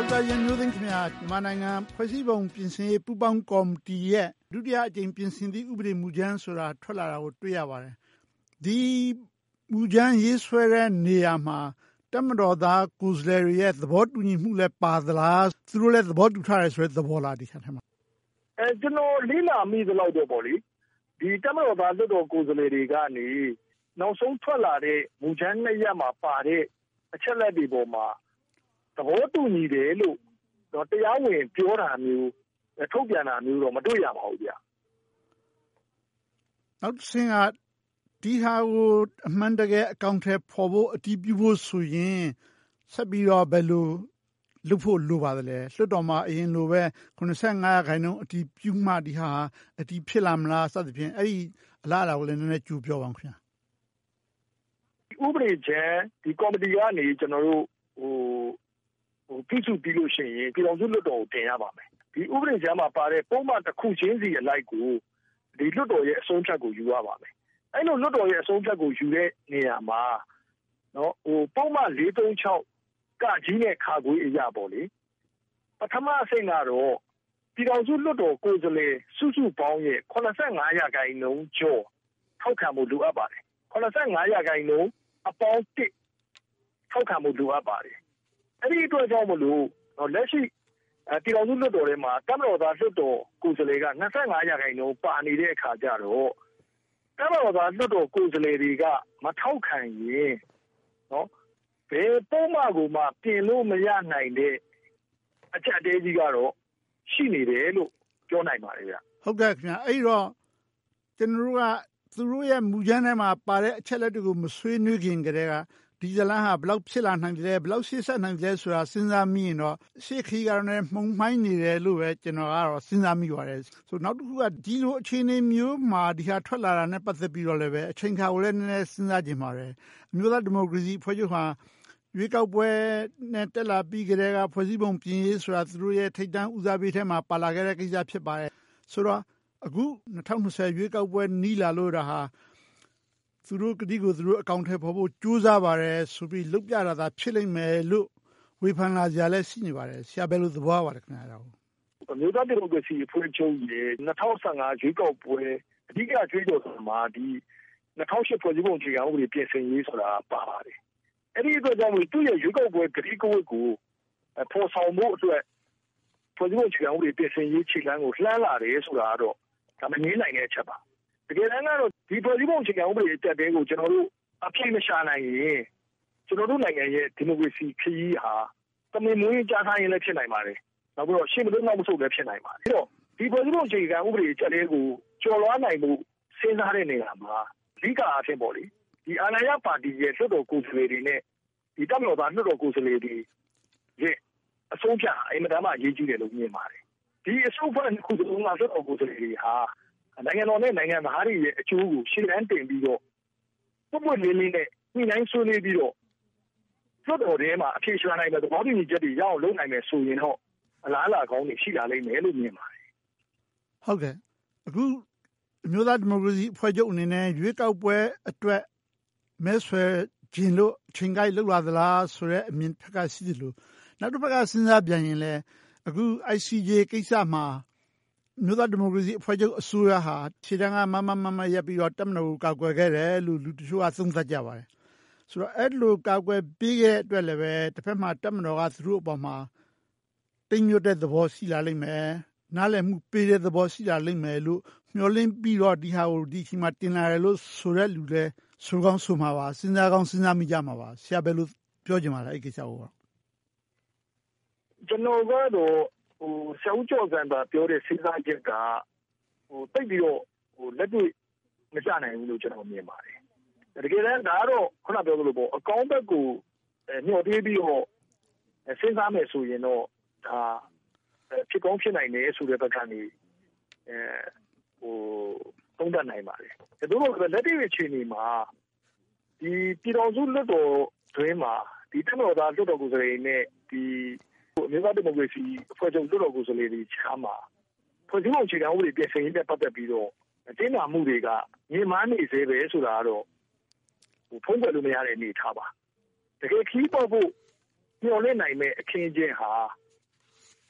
ဒေါက်တာရန်မျိုးသိမ်းခင်ဗျာမြန်မာနိုင်ငံဖွဲ့စည်းပုံပြင်ဆင်ရေးပူးပေါင်းကော်မတီရဲ့ဒုတိယအကြိမ်ပြင်ဆင်သည့်ဥပဒေမူကြမ်းဆိုတာထွက်လာတာကိုတွေ့ရပါတယ်။ဒီမူကြမ်းရေးဆွဲတဲ့နေရာမှာတပ်မတော်သားကိုယ်စားလှယ်တွေရဲ့သဘောတူညီမှုလည်းပါသလားသူတို့လည်းသဘောတူထားတယ်ဆိုတဲ့သဘောလားဒီခါထဲမှာကျွန်တော်လေးလာမိသလောက်တော့ပေါ့လေဒီတပ်မတော်သားလွှတ်တော်ကိုယ်စားလှယ်တွေကနေနောက်ဆုံးထွက်လာတဲ့မူကြမ်းနှစ်ရပ်မှာပါတဲ့အချက်လက်တွေပေါ်မှာသဘောတူညီတယ်လို့တော့တရားဝင်ပြောတာမျိုးထုတ်ပြန်တာမျိုးတော့မတွေ့ရပါဘူးဗျာနောက်တစ်ဆင့်ကဒီဟာကိုအမှန်တကယ်အကောင့်ထဲပေါ်ဖို့အတည်ပြုဖို့ဆိုရင်ဆက်ပြီးတော့ဘယ်လိုလုပ်ဖို့လိုပါသလဲလွှတ်တော်မှာအရင်လိုပဲ85%အတည်ပြုမှဒီဟာအတည်ဖြစ်လာမလားစသဖြင့်အဲ့ဒီအလားအလာကိုလည်းနည်းနည်းကြိုပြောပါဦးခင်ဗျာဥပဒေချမ်းဒီကော်မတီကနေကျွန်တော်တို့ပြုစုပြီးလို့ရှိရင်ပြည်ထောင်စုလွှတ်တော်ကိုတင်ရပါမယ်ဒီဥပဒေချမ်းမှာပါတဲ့ပုံမှန်တစ်ခုချင်းစီအလိုက်ကိုဒီလွှတ်တော်ရဲ့အဆုံးဖြတ်ကိုယူရပါမယ်အဲ့လိုလွှတ်တော်ရဲ့အဆုံးဖြတ်ကိုယူတဲ့နေရာမှာနော်ပုံမှန်436ကကြီးနဲ့ခါခွေးအရာပေါ့လေပထမအဆင့်ကတော့ပြည်ထောင်စုလွှတ်တော်ကိုယ်စားလှယ်စုစုပေါင်းရဲ့85%ကျော်ထောက်ခံမှုလိုအပ်ပါတယ်85%အပေါင်း1ထောက်ခံမှုလိုအပ်ပါတယ်အဲ့ဒီအတွက်ကြောင့်မလို့လက်ရှိပြည်ထောင်စုလွှတ်တော်ထဲမှာတပ်မတော်သားလွှတ်တော်ကိုယ်စားလှယ်က25%ပါနေတဲ့အခါကျတော့တပ်မတော်သားလွှတ်တော်ကိုယ်စားလှယ်တွေကမထောက်ခံရင်နော်ဘယ်ပုံမှန်ကိုမှပြင်လို့မရနိုင်တဲ့အချက်အသေးကြီးကတော့ရှိနေတယ်လို့ပြောနိုင်ပါတယ်ဗျဟုတ်ကဲ့ခင်ဗျအဲ့တော့ကျွန်တော်တို့ကသူတို့ရဲ့မူကြမ်းထဲမှာပါတဲ့အချက်လက်တွေကိုမဆွေးနွေးခင်ကတည်းကဒီဇလန်ဟာဘယ်လောက်ဖြစ်လာနိုင်တယ်ဘယ်လောက်ရှေ့ဆက်နိုင်တယ်ဆိုတာစဉ်းစားမိရင်တော့ရှေ့ခီးကတော့လည်းမှုံမှိုင်းနေတယ်လို့ပဲကျွန်တော်ကတော့စဉ်းစားမိပါတယ်ဆိုနောက်တစ်ခုကဒီလိုအခြေအနေမျိုးမှာဒီဟာထွက်လာတာနဲ့ပတ်သက်ပြီးတော့လည်းပဲအချိန်ခါကိုလည်းနည်းနည်းစဉ်းစားကြည့်ပါတယ်အမျိုးသားဒီမိုကရေစီဖွဲ့ချုပ်ဟာရွေးကောက်ပွဲနဲ့တက်လာပြီးကြတဲ့ကဖွဲ့စည်းပုံပြင်ရေးဆိုတာသူတို့ရဲ့ထိပ်တန်းဦးစားပေးထဲမှာပါလာခဲ့တဲ့ကိစ္စဖြစ်ပါတယ်ဆိုတော့အခု2020ရွေးကောက်ပွဲနီးလာလို့ဒါဟာသူတို့ကတိကိုသူတို့အကောင့်ထဲပေါ်ဖို့ကြိုးစားပါတယ်ဆိုပြီးလုပ်ပြတာသာဖြစ်လိမ့်မယ်လို့ဝေဖန်လာကြလည်းရှိနေပါတယ်ဆရာဘယ်လိုသဘောပါလဲခင်ဗျာတော့အမျိုးသားဒီမိုကရေစီအဖွဲ့ချုပ်ရဲ့2015ရွေးကောက်ပွဲအဓိကကြွေးကြော်မှာဒီ2008ဖွဲ့စည်းပုံအခြေခံဥပဒေပြင်ဆင်ရေးဆိုတာပါပါတယ်အဲ့ဒီအတွက်ကြောင့်သူ့ရဲ့ရွေးကောက်ပွဲကတိကဝတ်ကိုပေါ်ဆောင်မှုအတွက်ဖွဲ့စည်းပုံအခြေခံဥပဒေပြင်ဆင်ရေးခြေလှမ်းကိုလှမ်းလာတယ်ဆိုတာတော့ဒါမငြင်းနိုင်တဲ့အချက်ပါတကယ်တမ်းကတော့ဒီဖွဲ့စည်းပုံအခြေခံဥပဒေအတက်တဲကိုကျွန်တော်တို့အပြည့်မရှာနိုင်ရင်ကျွန်တော်တို့နိုင်ငံရဲ့ဒီမိုကရေစီခရီးဟာတမင်မွေးကြားထားရင်လည်းဖြစ်နိုင်ပါတယ်နောက်ပြီးတော့ရှေ့မလို့နောက်မဆုတ်လည်းဖြစ်နိုင်ပါတယ်အဲ့တော့ဒီဖွဲ့စည်းပုံအခြေခံဥပဒေအတက်တဲကိုကျော်လွှားနိုင်မှုစဉ်းစားတဲ့နေရာမှာအဓိကအဖြစ်ပေါ့လေဒီအာဏာရပါတီရဲ့လွှတ်တော်ကိုယ်စားလှယ်တွေနဲ့ဒီတပ်မတော်သားလွှတ်တော်ကိုယ်စားလှယ်တွေရဲ့အဆုံးဖြတ်အင်မတန်မှအရေးကြီးတယ်လို့မြင်ပါတယ်ဒီအဆုံးဖြတ်ခုတုန်းကလွှတ်တော်ကိုယ်စားလှယ်တွေဟာနိုင်ငံတော်နဲ့နိုင်ငံသားတွေရဲ့အကျိုးကိုရှေ့တန်းတင်ပြီးတော့ပွတ်လေးလေးနဲ့ညှိနှိုင်းဆွေးနွေးပြီးတော့လွှတ်တော်ထဲမှာအဖြေရှာနိုင်တဲ့သဘောတူညီချက်တွေရအောင်လုပ်နိုင်မယ်ဆိုရင်တော့အလားအလာကောင်းတွေရှိလာလိမ့်မယ်လို့မြင်ပါတယ်ဟုတ်ကဲ့အခုအမျိုးသားဒီမိုကရေစီအဖွဲ့ချုပ်အနေနဲ့ရွေးကောက်ပွဲအတွက်မဲဆွယ်ခြင်းလို့အချိန်ကိုက်လောက်လာသလားဆိုတော့အမြင်ဖက်ကရှိတယ်လို့နောက်တစ်ဖက်ကစဉ်းစားပြန်ရင်လည်းအခု ICJ ကိစ္စမှာမြို့သားဒီမိုကရေစီအဖွဲ့ချုပ်အစိုးရဟာခြေတန်းကမရပ်ပြီးတော့တပ်မတော်ကိုကာကွယ်ခဲ့တယ်လို့လူတချို့ကသုံးသပ်ကြပါတယ်ဆိုတော့အဲ့လိုကာကွယ်ပေးခဲ့တဲ့အတွက်လည်းပဲတစ်ဖက်မှာတပ်မတော်ကသူတို့အပေါ်မှာတိမ်ညွတ်တဲ့သဘောရှိလာလိမ့်မယ်နားလည်မှုပေးတဲ့သဘောရှိလာလိမ့်မယ်လို့မျှော်လင့်ပြီးတော့ဒီဟာကိုဒီချိန်မှာတင်လာတယ်လို့ဆိုတဲ့လူလည်းဆိုကောင်းဆိုမှာပါစဉ်းစားကောင်းစဉ်းစားမိကြမှာပါဆရာဘယ်လိုပြောချင်ပါလဲအဲ့ကိစ္စကိုကျွန်တော်ကတော့ဆရာဦးကျော်စံသာပြောတဲ့စဉ်းစားချက်ကတိတ်ပြီးတော့လက်တွေ့မကျနိုင်ဘူးလို့ကျွန်တော်မြင်ပါတယ်တကယ်တမ်းဒါကတော့ခုနပြောသလိုပေါ့အကောင့်ဘက်ကိုညှော်ပြေးပြီးတော့စဉ်းစားမယ်ဆိုရင်တော့ဒါဖြစ်ကောင်းဖြစ်နိုင်တယ်ဆိုတဲ့ဘက်ကနေသုံးသပ်နိုင်ပါတယ်ဒါတို့လက်တွေ့အခြေအနေမှာဒီပြည်တော်စုလွှတ်တော်တွင်းမှာဒီတပ်မတော်သားလွှတ်တော်ကိုယ်စားလှယ်နဲ့ဒီအမျိုးသားဒီမိုကရေစီအဖွဲ့ချုပ်လွှတ်တော်ကိုယ်စားလှယ်တွေချားမှာဖွဲ့စည်းပုံအခြေခံဥပဒေပြင်ဆင်ရေးနဲ့ပတ်သက်ပြီးတော့တင်းမာမှုတွေကညှဉ်းပန်းနေသေးပဲဆိုတာကတော့ဖုံးကွယ်လို့မရတဲ့အနေအထားပါတကယ်ခီးပေါက်ဖို့မျှော်လင့်နိုင်မဲ့အခင်းအကျင်းဟာ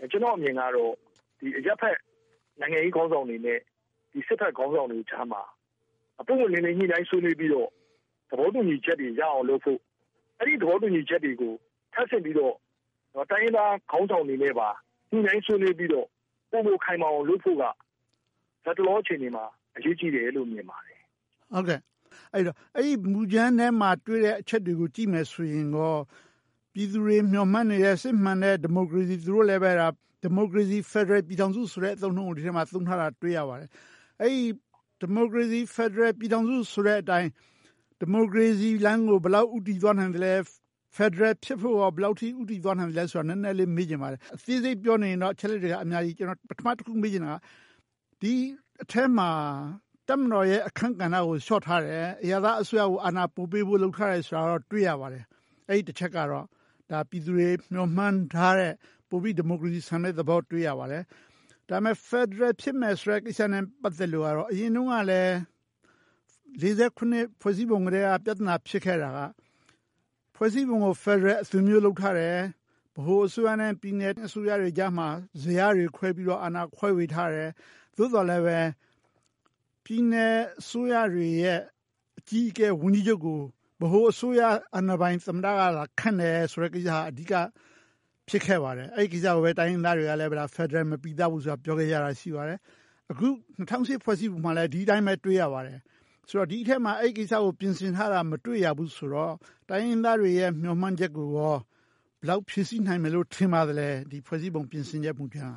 ကျွန်တော်အမြင်ကတော့ဒီအရက်ဖက်နိုင်ငံရေးခေါင်းဆောင်တွေနဲ့ဒီစစ်ဖက်ခေါင်းဆောင်တွေကြားမှာအပုံဝင်နေညှိနှိုင်းဆွေးနွေးပြီးတော့သဘောတူညီချက်တွေရအောင်လုပ်ဖို့အဲ့ဒီသဘောတူညီချက်တွေကိုထပ်ဆင့်ပြီးတော့တိုင်းရင်းသားခေါင်းဆောင်တွေနဲ့ပါညှိနှိုင်းဆွေးနွေးပြီးတော့ပုံခိုင်မာအောင်လုပ်ဖို့ကဇတ်တော်အချိန်တွေမှာအရေးကြီးတယ်လို့မြင်ပါတယ်ဟုတ်ကဲ့အဲ့တော့အဲ့ဒီမူကြမ်းထဲမှာတွေ့တဲ့အချက်တွေကိုကြည့်မယ်ဆိုရင်တော့ပြည်သူတွေမျှော်မှန်းနေတဲ့စစ်မှန်တဲ့ဒီမိုကရေစီသူတို့လည်းပဲဒီမိုကရေစီဖက်ဒရယ်ပြည်ထောင်စုဆိုတဲ့အသုံးအနှုန်းကိုဒီထဲမှာသုံးထားတာတွေ့ရပါတယ်အဲ့ဒီဒီမိုကရေစီဖက်ဒရယ်ပြည်ထောင်စုဆိုတဲ့အတိုင်းဒီမိုကရေစီလမ်းကိုဘယ်လောက်ဥတည်သွားနိုင်တယ်လဲဖက်ဒရယ်ဖြစ်ဖို့ဘယ်လောက်ထိဥတည်သွားနိုင်တယ်လဲဆိုတာနည်းနည်းလေးမေးချင်ပါတယ်အသေးစိတ်ပြောနေရင်တော့အချက်လက်တွေကအများကြီးကျွန်တော်ပထမတစ်ခုမေးချင်တာကဒီအထက်မှာတပ်မတော်ရဲ့အခန်းကဏ္ဍကိုလျှော့ထားတယ်အရာသားအစိုးရကိုအာဏာပိုပေးဖို့လုပ်ထားတယ်ဆိုတာတော့တွေ့ရပါတယ်အဲ့ဒီတစ်ချက်ကတော့ဒါပြည်သူတွေမျှော်မှန်းထားတဲ့ပိုပြီးဒီမိုကရေစီဆန်တဲ့သဘောတွေ့ရပါတယ်ဒါပေမဲ့ဖက်ဒရယ်ဖြစ်မယ်ဆိုတဲ့ကိစ္စနဲ့ပတ်သက်လို့ကတော့အရင်တုန်းကလည်း49ဖွဲ့စည်းပုံကလေးကပြဿနာဖြစ်ခဲ့တာကဖွဲ့စည်းပုံကိုဖက်ဒရယ်အသွင်မျိုးလုပ်ထားတယ်ဗဟိုအစိုးရနဲ့ပြည်နယ်အစိုးရတွေကြားမှာဇယားတွေခွဲပြီးတော့အာဏာခွဲဝေထားတယ်သို့တော်လည်းပဲပြည်နယ်အစိုးရတွေရဲ့အကြီးအကဲဝန်ကြီးချုပ်ကိုဗဟိုအစိုးရအာဏာပိုင်သမ္မတကလာခန့်တယ်ဆိုတဲ့ကိစ္စဟာအဓိကဖြစ်ခဲ့ပါတယ်အဲ့ဒီကိစ္စကိုပဲတိုင်းရင်းသားတွေကလည်းဖက်ဒရယ်မပြီးသားဘူးဆိုတာပြောခဲ့ကြတာရှိပါတယ်အခု2008ဖွဲ့စည်းပုံမှာလည်းဒီအတိုင်းပဲတွေ့ရပါတယ်ဆိုတော့ဒီအထက်မှာအဲ့ဒီကိစ္စကိုပြင်ဆင်ထားတာမတွေ့ရဘူးဆိုတော့တိုင်းရင်းသားတွေရဲ့မျှော်မှန်းချက်ကိုရောဘယ်လောက်ဖြည့်ဆည်းနိုင်မယ်လို့ထင်ပါသလဲဒီဖွဲ့စည်းပုံပြင်ဆင်ချက်မူကြမ်း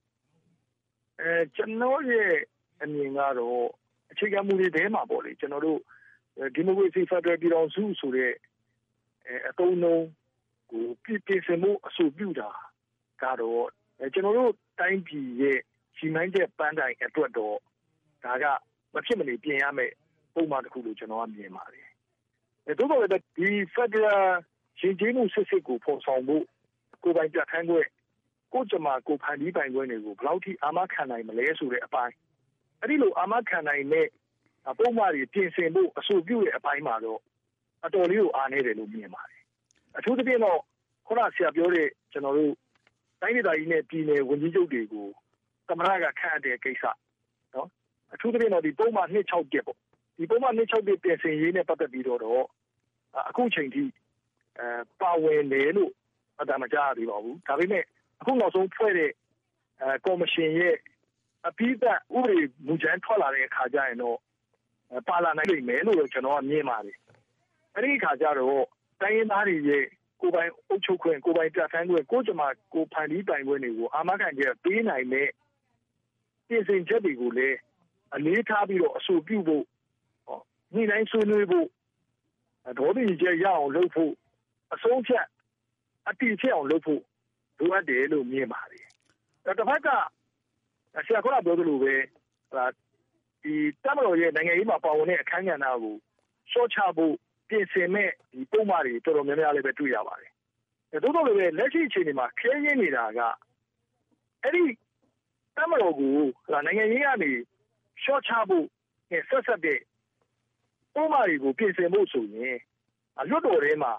ကျွန်တော်ရဲ့အမြင်ကတော့အခြေခံမူတွေထဲမှာပေါ့လေကျွန်တော်တို့ဒီမိုကရေစီဖက်ဒရယ်ပြည်ထောင်စုဆိုတဲ့အသုံးအနှုန်းကိုပြင်ဆင်မှုအဆိုပြုတာကတော့ကျွန်တော်တို့တိုင်းပြည်ရဲ့ရှိမှန်းချက်ပန်းတိုင်အတွက်တော့ဒါကမဖြစ်မနေပြင်ရမယ်ပုံမှန်တစ်ခုလို့ကျွန်တော်ကမြင်ပါတယ်။သို့တော်လည်းဒီဖက်ဒရယ်ရှင်ကျေးမှုစစ်စစ်ကိုဖော်ဆောင်ဖို့ကိုယ်ပိုင်ပြဋ္ဌာန်းခွင့်ကိုကြမှာကိုဖန်တီးပိုင်ခွင့်တွေကိုဘယ်လောက်ထိအာမခံနိုင်မလဲဆိုတဲ့အပိုင်းအဲ့ဒီလိုအာမခံနိုင်တဲ့ပုံမှန်တွေပြင်ဆင်ဖို့အဆိုပြုတဲ့အပိုင်းမှာတော့အတော်လေးကိုအားနည်းတယ်လို့မြင်ပါတယ်အထူးသဖြင့်တော့ခုနဆရာပြောတဲ့ကျွန်တော်တို့တိုင်းဒေသကြီးနဲ့ပြည်နယ်ဝန်ကြီးချုပ်တွေကိုသမ္မတကခန့်အပ်တဲ့ကိစ္စနော်အထူးသဖြင့်တော့ဒီပုံမှန်261ပေါ့ဒီပုံမှန်261ပြင်ဆင်ရေးနဲ့ပတ်သက်ပြီးတော့အခုချိန်ထိပါဝင်တယ်လို့အတမကြားရသေးပါဘူးဒါပေမဲ့အခုနောက်ဆုံးဖွဲ့တဲ့ကော်မရှင်ရဲ့အပိဓာတ်ဥပဒေမူကြမ်းထွက်လာတဲ့အခါကျရင်တော့ပါလာနိုင်လိမ့်မယ်လို့ကျွန်တော်ကမြင်ပါတယ်အဲ့ဒီအခါကျတော့တိုင်းရင်းသားတွေရဲ့ကိုယ်ပိုင်အုပ်ချုပ်ခွင့်ကိုယ်ပိုင်ပြဋ္ဌာန်းခွင့်ကိုကြမှာကိုဖန်တီးပိုင်ခွင့်တွေကိုအာမခံချက်ပေးနိုင်တဲ့ပြင်ဆင်ချက်တွေကိုလည်းအလေးထားပြီးတော့အဆိုပြုဖို့ညှိနှိုင်းဆွေးနွေးဖို့ဒေါ်ပြီးချက်ရအောင်လုပ်ဖို့အဆုံးဖြတ်အတိအကျအောင်လုပ်ဖို့လိုအပ်တယ်လို့မြင်ပါတယ်တစ်ဖက်ကဆရာကပြောသလိုပဲဒီတပ်မတော်ရဲ့နိုင်ငံရေးမှာပါဝင်တဲ့အခမ်းအနားကိုရှော့ချဖို့ပြင်ဆင်မဲ့ဒီပုံမှန်တွေတော်တော်များများလည်းပဲတွေ့ရပါတယ်။သို့တော်လည်းပဲလက်ရှိအခြေအနေမှာခဲရင်းနေတာကအဲ့ဒီတပ်မတော်ကိုနိုင်ငံရေးကနေရှော့ချဖို့ဆက်ဆက်တဲ့ပုံမှန်တွေကိုပြင်ဆင်ဖို့ဆိုရင်လွတ်တော်ထဲမှာ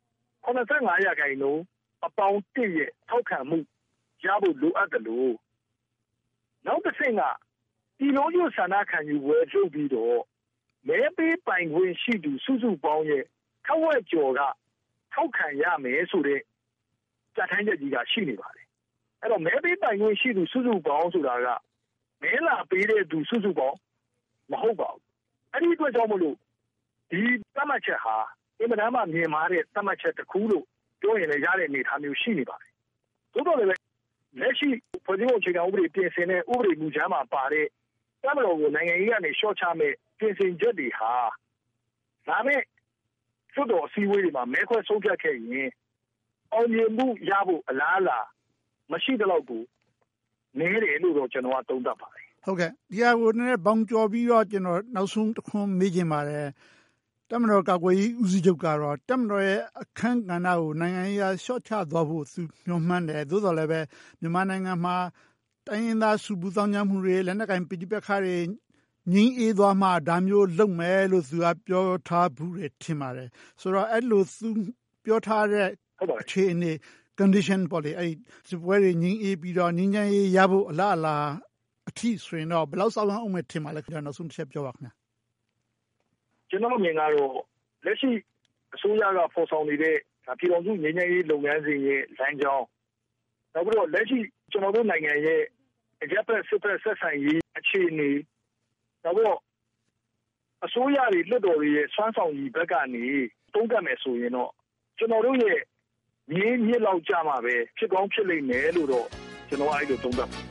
85%အပေါင်း1ရဲ့ထောက်ခံမှုရဖို့လိုအပ်တယ်လို့နောက်တစ်ဆင့်ကဒီလိုမျိုးဆန္ဒခံယူပွဲလုပ်ပြီးတော့မဲပေးပိုင်ခွင့်ရှိသူစုစုပေါင်းရဲ့ထက်ဝက်ကျော်ကထောက်ခံရမယ်ဆိုတဲ့ကြံ့ခိုင်ချက်ကြီးကရှိနေပါတယ်အဲ့တော့မဲပေးပိုင်ခွင့်ရှိသူစုစုပေါင်းဆိုတာကမဲလာပေးတဲ့သူစုစုပေါင်းမဟုတ်ပါဘူးအဲ့ဒီအတွက်ကြောင့်မလို့ဒီသတ်မှတ်ချက်ဟာအင်မတန်မှမြင်မာတဲ့သတ်မှတ်ချက်တစ်ခုလို့ပြောရင်လည်းရတဲ့အနေအထားမျိုးရှိနေပါတယ်သို့တော်လည်းလက်ရှိဖွဲ့စည်းပုံအခြေခံဥပဒေပြင်ဆင်တဲ့ဥပဒေမူကြမ်းမှာပါတဲ့တပ်မတော်ကိုနိုင်ငံရေးကနေရှော့ချမဲ့ပြင်ဆင်ချက်တွေဟာဒါမဲ့စွတ်တော်အစည်းအဝေးတွေမှာမဲခွဲဆုံးဖြတ်ခဲ့ရင်အောင်မြင်မှုရဖို့အလားအလာမရှိတဲ့လောက်ကိုနည်းတယ်လို့တော့ကျွန်တော်ကသုံးသပ်ပါတယ်ဟုတ်ကဲ့ဒီဟာကိုနည်းနည်းဘောင်ကျော်ပြီးတော့ကျွန်တော်နောက်ဆုံးတစ်ခွန်းမေးချင်ပါတယ်တပ်မတော်ကာကွယ်ရေးဦးစီးချုပ်ကတော့တပ်မတော်ရဲ့အခမ်းကဏ္ဍကိုနိုင်ငံရေးအရရှော့ချသွားဖို့သူညွှန်မှန်းတယ်သို့တော်လည်းပဲမြန်မာနိုင်ငံမှာတိုင်းရင်းသားစုပူးပေါင်းကြမှုတွေလက်နက်ကိုင်ပဋိပက္ခတွေငြိမ်းအေးသွားမှဒါမျိုးလုပ်မယ်လို့သူကပြောထားဘူးတယ်ထင်ပါတယ်ဆိုတော့အဲ့လိုသူပြောထားတဲ့အခြေအနေက condition ပေါ့လေစစ်ပွဲတွေငြိမ်းအေးပြီးတော့ငြိမ်းချမ်းရေးရဖို့အလားအလာအထိဆိုရင်တော့ဘယ်လောက်စောင့်ရအောင်မယ်ထင်ပါလဲခင်ဗျာနောက်ဆုံးတစ်ချက်ပြောပါခင်ဗျာကျွန်တော်မြင်ကတော့လက်ရှိအစိုးရကဖော်ဆောင်နေတဲ့ပြည်ထောင်စုငြိမ်းချမ်းရေးလုပ်ငန်းစဉ်ရဲ့လမ်းကြောင်းနောက်ပြီးတော့လက်ရှိကျွန်တော်တို့နိုင်ငံရဲ့အကြမ်းဖက်စစ်ဖက်ဆက်ဆံရေးအခြေအနေနောက်ပြီးတော့အစိုးရတွေလွှတ်တော်တွေရဲ့စွမ်းဆောင်ရည်ဘက်ကနေတုံ့တက်မယ်ဆိုရင်တော့ကျွန်တော်တို့ရဲ့မြေမြစ်လောက်ကြမှာပဲဖြစ်ကောင်းဖြစ်လိမ့်မယ်လို့တော့ကျွန်တော်အဲ့လိုသုံးသပ်